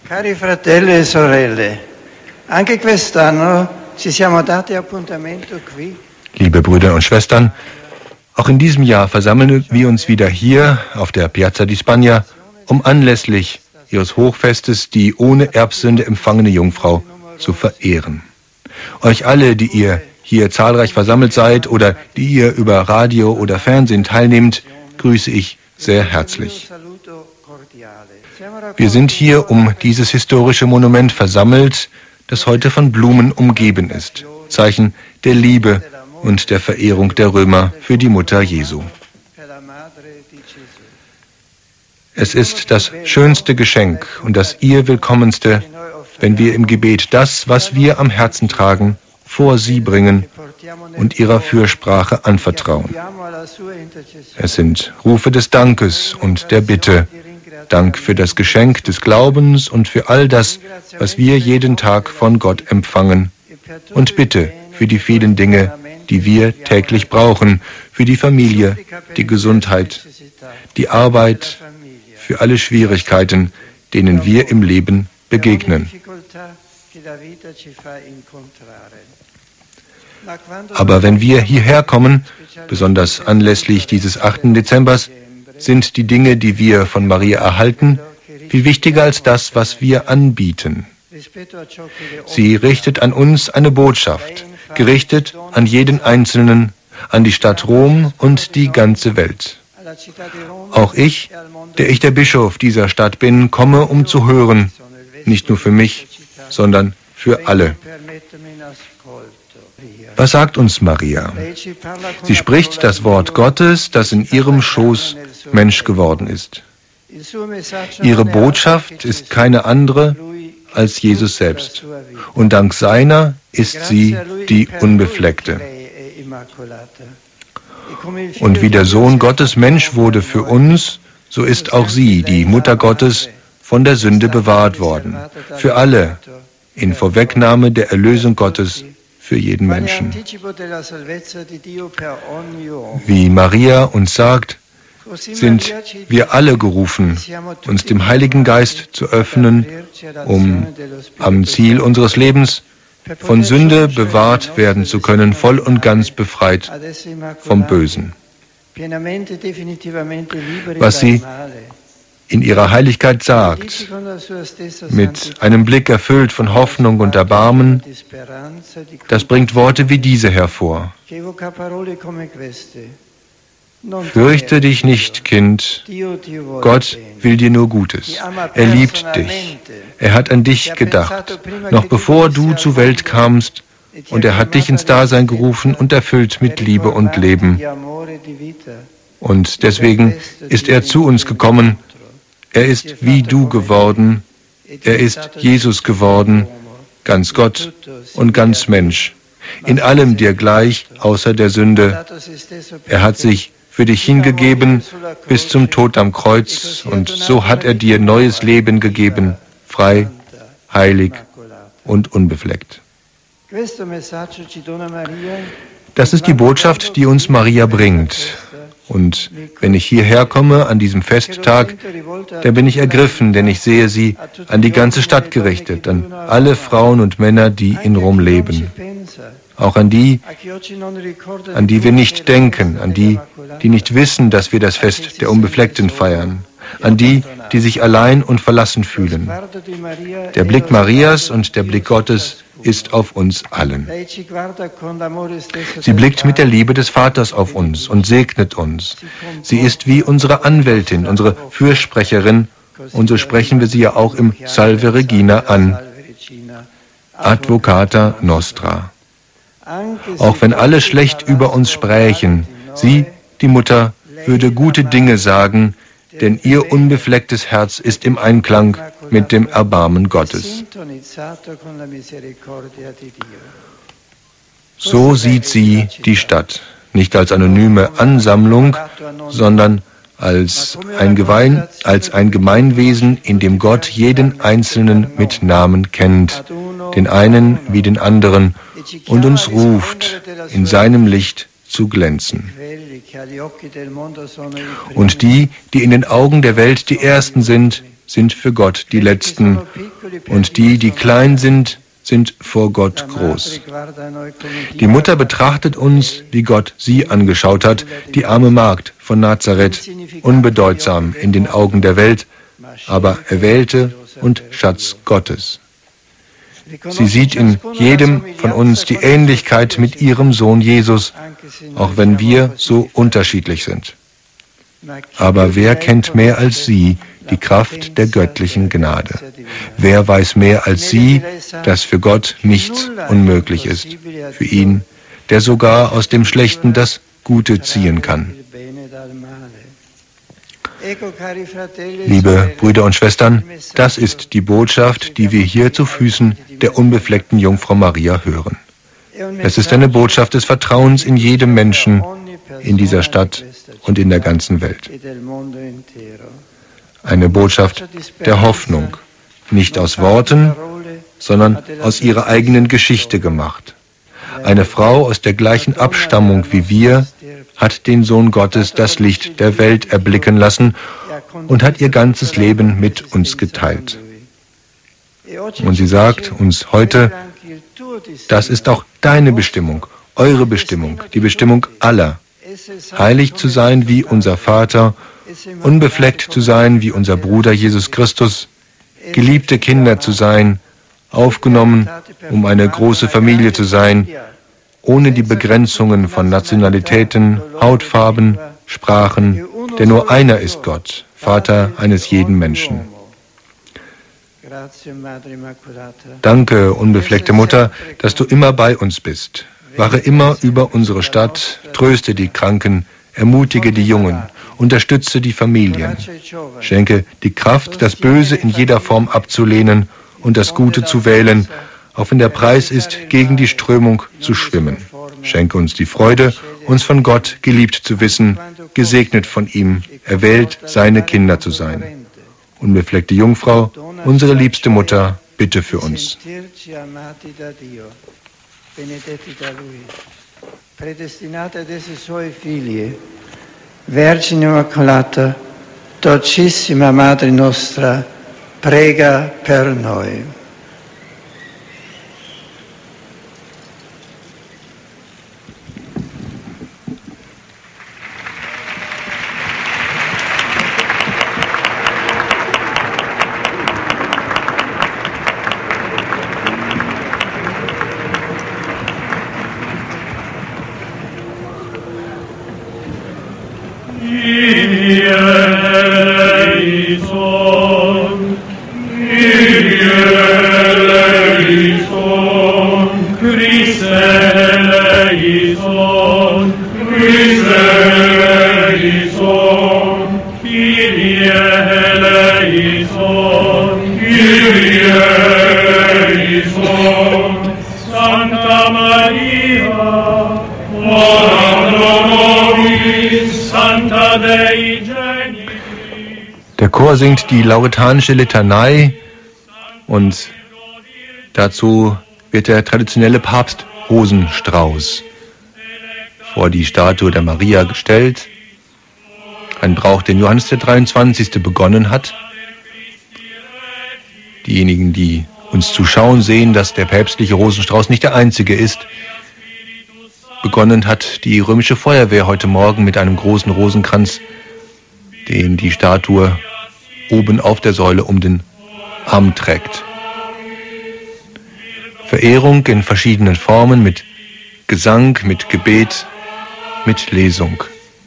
Cari fratelli e sorelle, anche quest'anno ci siamo dati appuntamento qui. Liebe Brüder und Schwestern, auch in diesem Jahr versammeln wir uns wieder hier auf der Piazza di Spagna, um anlässlich ihres Hochfestes die ohne Erbsünde empfangene Jungfrau zu verehren. Euch alle, die ihr hier zahlreich versammelt seid oder die ihr über Radio oder Fernsehen teilnehmt, grüße ich sehr herzlich. Wir sind hier um dieses historische Monument versammelt, das heute von Blumen umgeben ist, Zeichen der Liebe und der Verehrung der Römer für die Mutter Jesu. Es ist das schönste Geschenk und das ihr willkommenste, wenn wir im Gebet das, was wir am Herzen tragen, vor sie bringen und ihrer Fürsprache anvertrauen. Es sind Rufe des Dankes und der Bitte, Dank für das Geschenk des Glaubens und für all das, was wir jeden Tag von Gott empfangen, und Bitte für die vielen Dinge, die wir täglich brauchen, für die Familie, die Gesundheit, die Arbeit, für alle Schwierigkeiten, denen wir im Leben begegnen. Aber wenn wir hierher kommen, besonders anlässlich dieses 8. Dezembers, sind die Dinge, die wir von Maria erhalten, viel wichtiger als das, was wir anbieten. Sie richtet an uns eine Botschaft, gerichtet an jeden Einzelnen, an die Stadt Rom und die ganze Welt. Auch ich, der ich der Bischof dieser Stadt bin, komme, um zu hören, nicht nur für mich, sondern für alle. Was sagt uns Maria? Sie spricht das Wort Gottes, das in ihrem Schoß Mensch geworden ist. Ihre Botschaft ist keine andere als Jesus selbst. Und dank seiner ist sie die Unbefleckte. Und wie der Sohn Gottes Mensch wurde für uns, so ist auch sie, die Mutter Gottes, von der Sünde bewahrt worden. Für alle, in Vorwegnahme der Erlösung Gottes für jeden Menschen. Wie Maria uns sagt, sind wir alle gerufen, uns dem Heiligen Geist zu öffnen, um am Ziel unseres Lebens von Sünde bewahrt werden zu können, voll und ganz befreit vom Bösen. Was sie in ihrer Heiligkeit sagt, mit einem Blick erfüllt von Hoffnung und Erbarmen, das bringt Worte wie diese hervor. Fürchte dich nicht, Kind, Gott will dir nur Gutes. Er liebt dich. Er hat an dich gedacht, noch bevor du zur Welt kamst, und er hat dich ins Dasein gerufen und erfüllt mit Liebe und Leben. Und deswegen ist er zu uns gekommen. Er ist wie du geworden. Er ist Jesus geworden, ganz Gott und ganz Mensch. In allem dir gleich, außer der Sünde. Er hat sich für dich hingegeben bis zum Tod am Kreuz, und so hat er dir neues Leben gegeben, frei, heilig und unbefleckt. Das ist die Botschaft, die uns Maria bringt. Und wenn ich hierher komme an diesem Festtag, da bin ich ergriffen, denn ich sehe sie an die ganze Stadt gerichtet, an alle Frauen und Männer, die in Rom leben. Auch an die wir nicht denken, an die nicht wissen, dass wir das Fest der Unbefleckten feiern, an die sich allein und verlassen fühlen. Der Blick Marias und der Blick Gottes ist auf uns allen. Sie blickt mit der Liebe des Vaters auf uns und segnet uns. Sie ist wie unsere Anwältin, unsere Fürsprecherin, und so sprechen wir sie ja auch im Salve Regina an. Advocata Nostra. Auch wenn alle schlecht über uns sprächen, sie, die Mutter, würde gute Dinge sagen, denn ihr unbeflecktes Herz ist im Einklang mit dem Erbarmen Gottes. So sieht sie die Stadt, nicht als anonyme Ansammlung, sondern als ein Gemeinwesen, in dem Gott jeden Einzelnen mit Namen kennt, den einen wie den anderen, und uns ruft, in seinem Licht zu glänzen. Und die in den Augen der Welt die Ersten sind für Gott die Letzten und die, die klein sind, sind vor Gott groß. Die Mutter betrachtet uns, wie Gott sie angeschaut hat, die arme Magd von Nazareth, unbedeutsam in den Augen der Welt, aber Erwählte und Schatz Gottes. Sie sieht in jedem von uns die Ähnlichkeit mit ihrem Sohn Jesus, auch wenn wir so unterschiedlich sind. Aber wer kennt mehr als sie die Kraft der göttlichen Gnade? Wer weiß mehr als sie, dass für Gott nichts unmöglich ist, für ihn, der sogar aus dem Schlechten das Gute ziehen kann? Liebe Brüder und Schwestern, das ist die Botschaft, die wir hier zu Füßen der unbefleckten Jungfrau Maria hören. Es ist eine Botschaft des Vertrauens in jedem Menschen, in dieser Stadt und in der ganzen Welt. Eine Botschaft der Hoffnung, nicht aus Worten, sondern aus ihrer eigenen Geschichte gemacht. Eine Frau aus der gleichen Abstammung wie wir hat den Sohn Gottes das Licht der Welt erblicken lassen und hat ihr ganzes Leben mit uns geteilt. Und sie sagt uns heute, das ist auch deine Bestimmung, eure Bestimmung, die Bestimmung aller. Heilig zu sein wie unser Vater, unbefleckt zu sein wie unser Bruder Jesus Christus, geliebte Kinder zu sein, aufgenommen, um eine große Familie zu sein, ohne die Begrenzungen von Nationalitäten, Hautfarben, Sprachen, denn nur einer ist Gott, Vater eines jeden Menschen. Danke, unbefleckte Mutter, dass du immer bei uns bist. Wache immer über unsere Stadt, tröste die Kranken, ermutige die Jungen, unterstütze die Familien. Schenke die Kraft, das Böse in jeder Form abzulehnen und das Gute zu wählen, auch wenn der Preis ist, gegen die Strömung zu schwimmen. Schenke uns die Freude, uns von Gott geliebt zu wissen, gesegnet von ihm, erwählt, seine Kinder zu sein. Unbefleckte Jungfrau, unsere liebste Mutter, bitte für uns. Predestinate ad essere suoi figli, Vergine Immacolata, dolcissima Madre nostra, prega per noi. Der Chor singt die lauretanische Litanei und dazu wird der traditionelle Papstrosenstrauß vor die Statue der Maria gestellt. Ein Brauch, den Johannes der 23. begonnen hat. Diejenigen, die uns zuschauen, sehen, dass der päpstliche Rosenstrauß nicht der einzige ist. Begonnen hat die römische Feuerwehr heute Morgen mit einem großen Rosenkranz, den die Statue oben auf der Säule um den Arm trägt. Verehrung in verschiedenen Formen mit Gesang, mit Gebet, mit Lesung.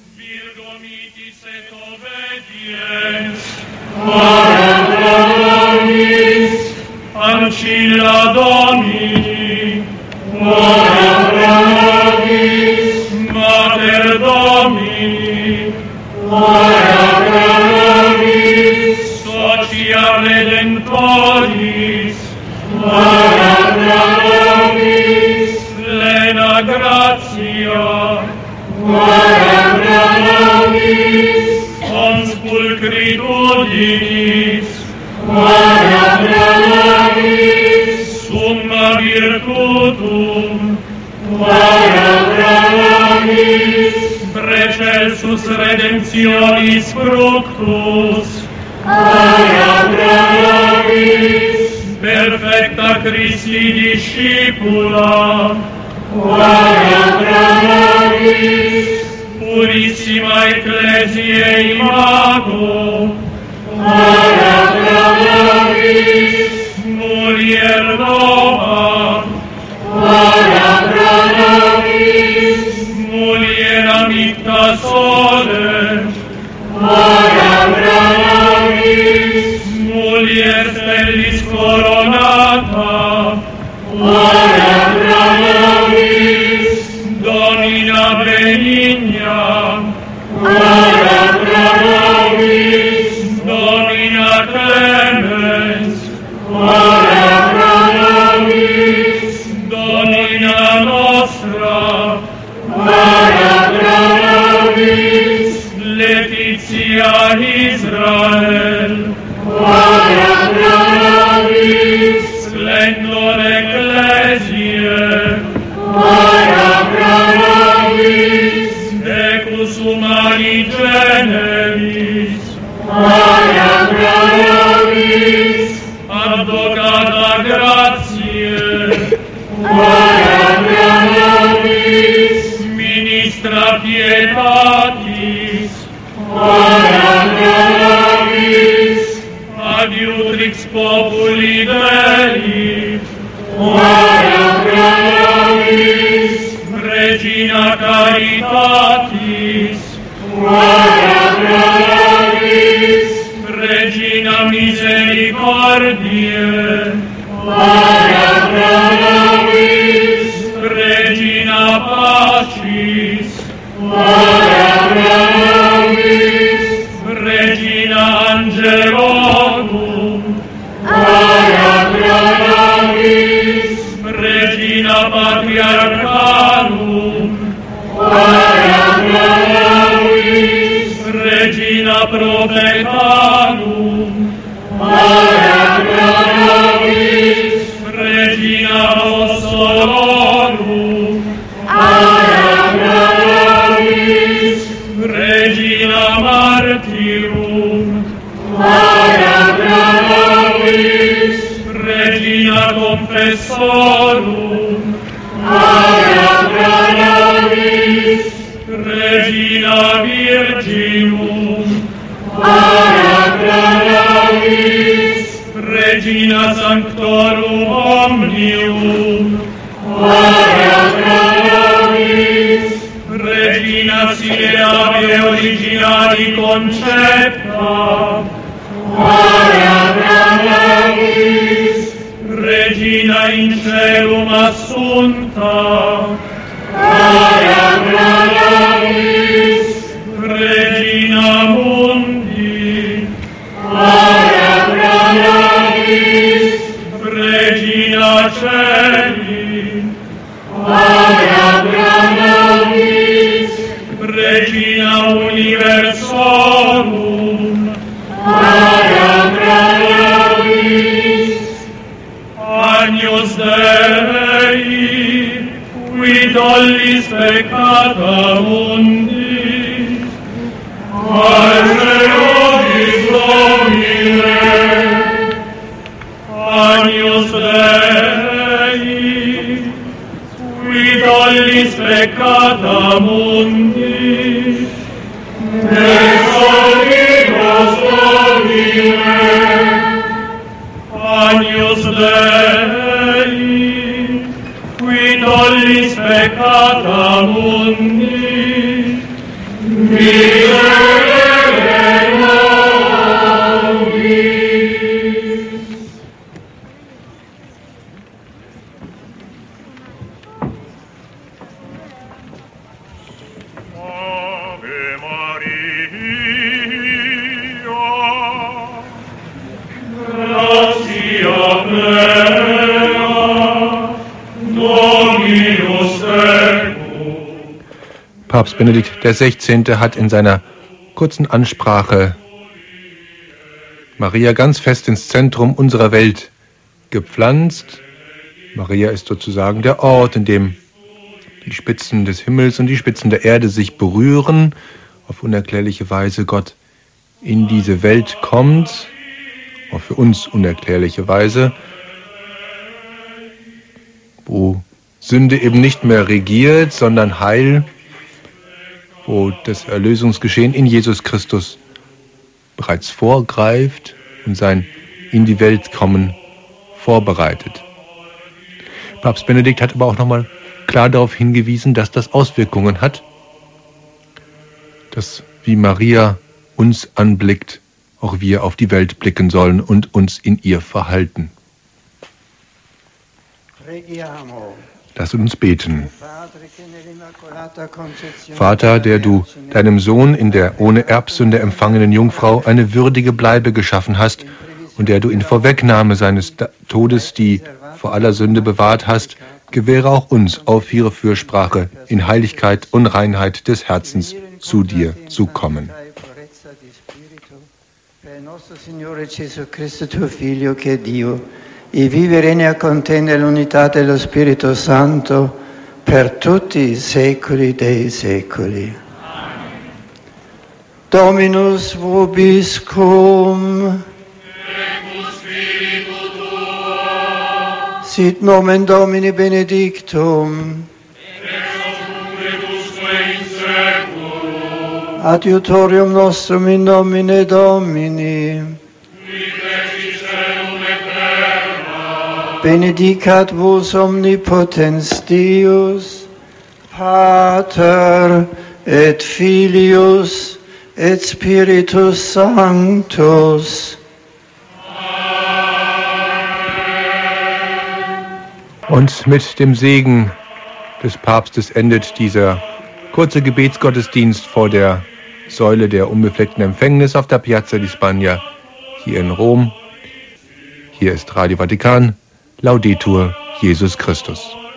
Ancilla Domini, Mater Domini, Socia Redentoris, plena gratia, cons pulchritudinis, summa virtutum, precelsus redemptionis fructus, electa Christi discipula, ora pro nobis, purissima Ecclesiae Imago, ora pro nobis, mulier nova, ora pro nobis, mulier amicta sole, ora pro nobis, mulier stellis coronata, ora pro nobis, Domina benigna, ora pro nobis, Domina clemens, ora pro nobis, Domina nostra, ora pro nobis, Laetitia Israel, ora pro nobis, Splendor Ecclesiae, ora pro nobis, Ecus humani generis, ora pro nobis, Advocata gratiae, ora pro nobis, Ministra pietatis, ora pro nobis, Adiutrix populi Dei, ora pro nobis, Regina Caritatis, ora pro nobis, Regina Misericordiae, ora pro nobis, Regina Pacis, ora pro nobis, Regina Angelorum, ora pro nobis, Regina Patriarchalum, ora pro nobis, Regina Prophetarum, ora pro nobis, Regina Apostolorum, ora pro nobis, Regina Martyrum, ora pro nobis, Regina Confessorum, ora pro nobis, Regina Virginum, ora pro nobis, Regina Sanctorum Omnium, ora pro nobis, Regina sine ave originali concepta, ora pro nobis, Regina in celum assunta, ora pro nobis, Regina mundi, ora pro nobis, Regina celi, ora pro nobis, Regina universorum, ora pro nobis, Agnus Dei, qui tollis peccata mundi, Arte nobis Domine, Agnus Dei, qui tollis peccata mundi, Exolvos Domine, Agnus Dei, qui tollis peccata mundi, miserere nobis. Ave Maria, gratia plena, Dominus tecum. Papst Benedikt XVI. Hat in seiner kurzen Ansprache Maria ganz fest ins Zentrum unserer Welt gepflanzt. Maria ist sozusagen der Ort, in dem die Spitzen des Himmels und die Spitzen der Erde sich berühren, auf unerklärliche Weise Gott in diese Welt kommt, auf für uns unerklärliche Weise. wo Sünde eben nicht mehr regiert, sondern Heil, wo das Erlösungsgeschehen in Jesus Christus bereits vorgreift und sein in die Welt kommen vorbereitet. Papst Benedikt hat aber auch nochmal klar darauf hingewiesen, dass das Auswirkungen hat, dass wie Maria uns anblickt, auch wir auf die Welt blicken sollen und uns in ihr verhalten. Lasst uns beten. Vater, der du deinem Sohn in der ohne Erbsünde empfangenen Jungfrau eine würdige Bleibe geschaffen hast und der du in Vorwegnahme seines Todes die vor aller Sünde bewahrt hast, gewähre auch uns auf ihre Fürsprache in Heiligkeit und Reinheit des Herzens zu dir zu kommen. Per nostro Signore Gesù Cristo, tuo Figlio, che è Dio, e vive e regna con te nell'unità dello Spirito Santo per tutti i secoli dei secoli. Amen. Dominus vobiscum. Sit nomen Domini benedictum. Adiutorium nostrum in nomine Domini. Benedicat vos omnipotens Deus, Pater et Filius et Spiritus Sanctus. Und mit dem Segen des Papstes endet dieser kurze Gebetsgottesdienst vor der Säule der unbefleckten Empfängnis auf der Piazza di Spagna hier in Rom. Hier ist Radio Vatikan. Laudetur Jesus Christus.